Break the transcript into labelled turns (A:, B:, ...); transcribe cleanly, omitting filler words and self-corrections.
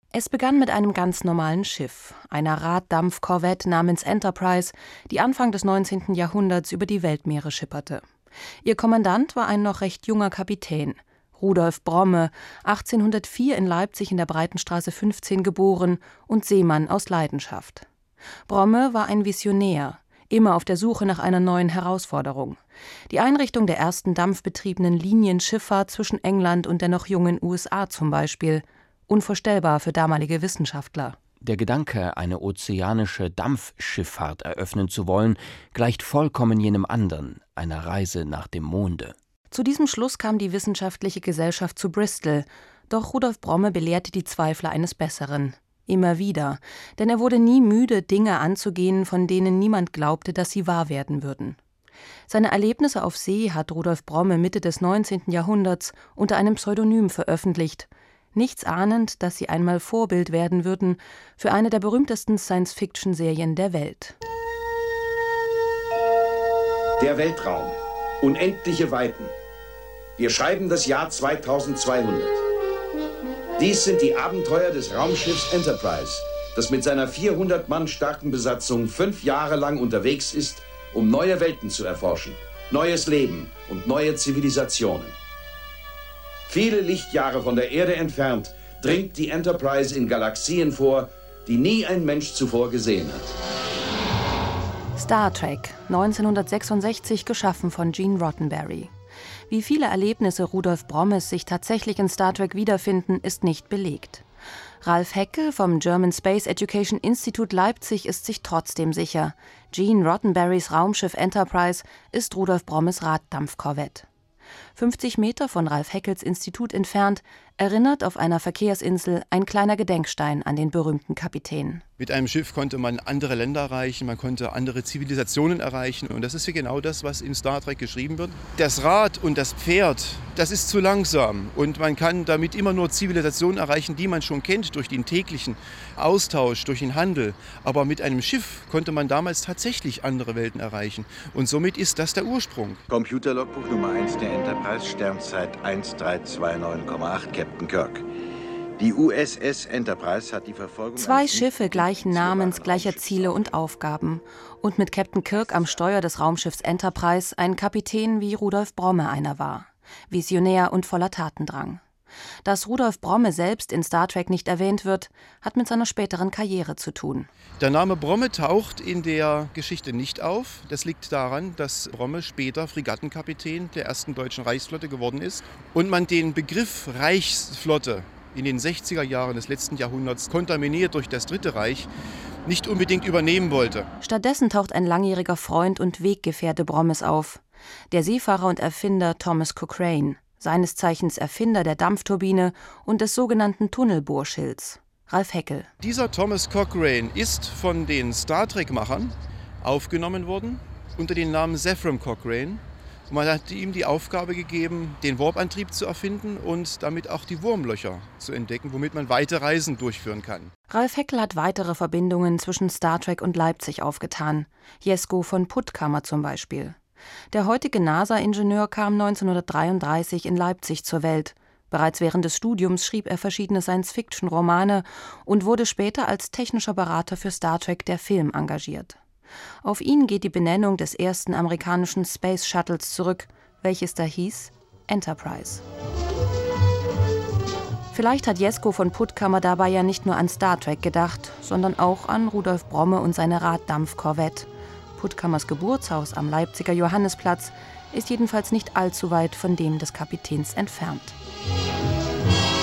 A: Es begann mit einem ganz normalen Schiff, einer Raddampf-Korvette namens Enterprise, die Anfang des 19. Jahrhunderts über die Weltmeere schipperte. Ihr Kommandant war ein noch recht junger Kapitän, Rudolf Bromme, 1804 in Leipzig in der Breitenstraße 15 geboren und Seemann aus Leidenschaft. Bromme war ein Visionär, immer auf der Suche nach einer neuen Herausforderung. Die Einrichtung der ersten dampfbetriebenen Linienschifffahrt zwischen England und der noch jungen USA zum Beispiel. Unvorstellbar für damalige Wissenschaftler.
B: Der Gedanke, eine ozeanische Dampfschifffahrt eröffnen zu wollen, gleicht vollkommen jenem anderen, einer Reise nach dem Monde.
A: Zu diesem Schluss kam die Wissenschaftliche Gesellschaft zu Bristol, doch Rudolf Bromme belehrte die Zweifler eines Besseren. Immer wieder, denn er wurde nie müde, Dinge anzugehen, von denen niemand glaubte, dass sie wahr werden würden. Seine Erlebnisse auf See hat Rudolf Bromme Mitte des 19. Jahrhunderts unter einem Pseudonym veröffentlicht, nichts ahnend, dass sie einmal Vorbild werden würden für eine der berühmtesten Science-Fiction-Serien der Welt.
C: Der Weltraum. Unendliche Weiten. Wir schreiben das Jahr 2200. Dies sind die Abenteuer des Raumschiffs Enterprise, das mit seiner 400 Mann starken Besatzung 5 Jahre lang unterwegs ist, um neue Welten zu erforschen, neues Leben und neue Zivilisationen. Viele Lichtjahre von der Erde entfernt dringt die Enterprise in Galaxien vor, die nie ein Mensch zuvor gesehen hat.
A: Star Trek, 1966 geschaffen von Gene Roddenberry. Wie viele Erlebnisse Rudolf Brommes sich tatsächlich in Star Trek wiederfinden, ist nicht belegt. Ralf Heckel vom German Space Education Institute Leipzig ist sich trotzdem sicher. Gene Roddenberrys Raumschiff Enterprise ist Rudolf Brommes Raddampfkorvette. 50 Meter von Ralf Heckels Institut entfernt erinnert auf einer Verkehrsinsel ein kleiner Gedenkstein an den berühmten Kapitän.
D: Mit einem Schiff konnte man andere Länder erreichen, man konnte andere Zivilisationen erreichen. Und das ist ja genau das, was in Star Trek geschrieben wird. Das Rad und das Pferd, das ist zu langsam. Und man kann damit immer nur Zivilisationen erreichen, die man schon kennt, durch den täglichen Austausch, durch den Handel. Aber mit einem Schiff konnte man damals tatsächlich andere Welten erreichen. Und somit ist das der Ursprung.
E: Computerlogbuch Nummer 1 der Enterprise, Sternzeit 1329,8, Captain Kirk. Die USS Enterprise hat die Verfolgung...
A: 2 Schiffe gleichen Namens, gleicher Ziele und Aufgaben. Und mit Captain Kirk am Steuer des Raumschiffs Enterprise ein Kapitän, wie Rudolf Bromme einer war. Visionär und voller Tatendrang. Dass Rudolf Bromme selbst in Star Trek nicht erwähnt wird, hat mit seiner späteren Karriere zu tun.
D: Der Name Bromme taucht in der Geschichte nicht auf. Das liegt daran, dass Bromme später Fregattenkapitän der ersten deutschen Reichsflotte geworden ist und man den Begriff Reichsflotte in den 60er Jahren des letzten Jahrhunderts, kontaminiert durch das Dritte Reich, nicht unbedingt übernehmen wollte.
A: Stattdessen taucht ein langjähriger Freund und Weggefährte Brommes auf. Der Seefahrer und Erfinder Thomas Cochrane, seines Zeichens Erfinder der Dampfturbine und des sogenannten Tunnelbohrschilds. Ralf Heckel.
D: Dieser Thomas Cochrane ist von den Star Trek-Machern aufgenommen worden unter dem Namen Zefram Cochrane. Man hat ihm die Aufgabe gegeben, den Warp-Antrieb zu erfinden und damit auch die Wurmlöcher zu entdecken, womit man weite Reisen durchführen kann.
A: Ralf Heckel hat weitere Verbindungen zwischen Star Trek und Leipzig aufgetan. Jesko von Puttkamer zum Beispiel. Der heutige NASA-Ingenieur kam 1933 in Leipzig zur Welt. Bereits während des Studiums schrieb er verschiedene Science-Fiction-Romane und wurde später als technischer Berater für Star Trek der Film engagiert. Auf ihn geht die Benennung des ersten amerikanischen Space Shuttles zurück, welches da hieß Enterprise. Vielleicht hat Jesko von Puttkamer dabei ja nicht nur an Star Trek gedacht, sondern auch an Rudolf Bromme und seine Raddampfkorvette. Puttkamers Geburtshaus am Leipziger Johannisplatz ist jedenfalls nicht allzu weit von dem des Kapitäns entfernt.